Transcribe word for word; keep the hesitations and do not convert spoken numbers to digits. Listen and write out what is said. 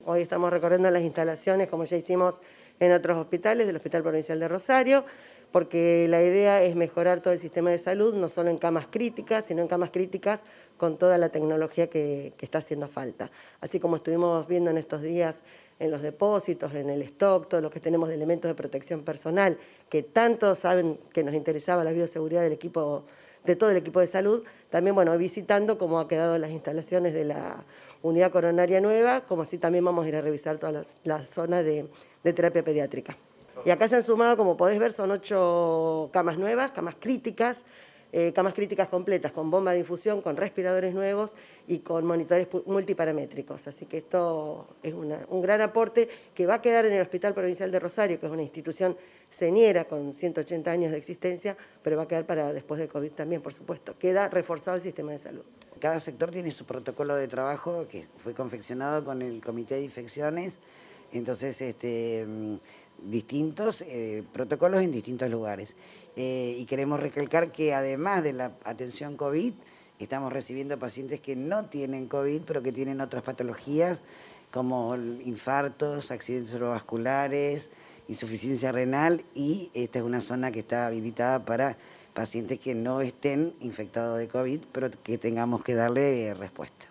Hoy estamos recorriendo las instalaciones, como ya hicimos en otros hospitales, del Hospital Provincial de Rosario, porque la idea es mejorar todo el sistema de salud, no solo en camas críticas, sino en camas críticas con toda la tecnología que, que está haciendo falta. Así como estuvimos viendo en estos días en los depósitos, en el stock, todo lo que tenemos de elementos de protección personal, que tanto saben que nos interesaba la bioseguridad del equipo, de todo el equipo de salud, también bueno, visitando cómo ha quedado las instalaciones de la unidad coronaria nueva, como así también vamos a ir a revisar toda la, la zona de, de terapia pediátrica. Y acá se han sumado, como podés ver, son ocho camas nuevas, camas críticas, eh, camas críticas completas, con bomba de infusión, con respiradores nuevos y con monitores multiparamétricos. Así que esto es una, un gran aporte que va a quedar en el Hospital Provincial de Rosario, que es una institución señera con ciento ochenta años de existencia, pero va a quedar para después de COVID también, por supuesto. Queda reforzado el sistema de salud. Cada sector tiene su protocolo de trabajo que fue confeccionado con el Comité de Infecciones, entonces este, distintos eh, protocolos en distintos lugares. Eh, y queremos recalcar que además de la atención COVID, estamos recibiendo pacientes que no tienen COVID, pero que tienen otras patologías como infartos, accidentes cerebrovasculares, insuficiencia renal, y esta es una zona que está habilitada para pacientes que no estén infectados de COVID, pero que tengamos que darle respuesta.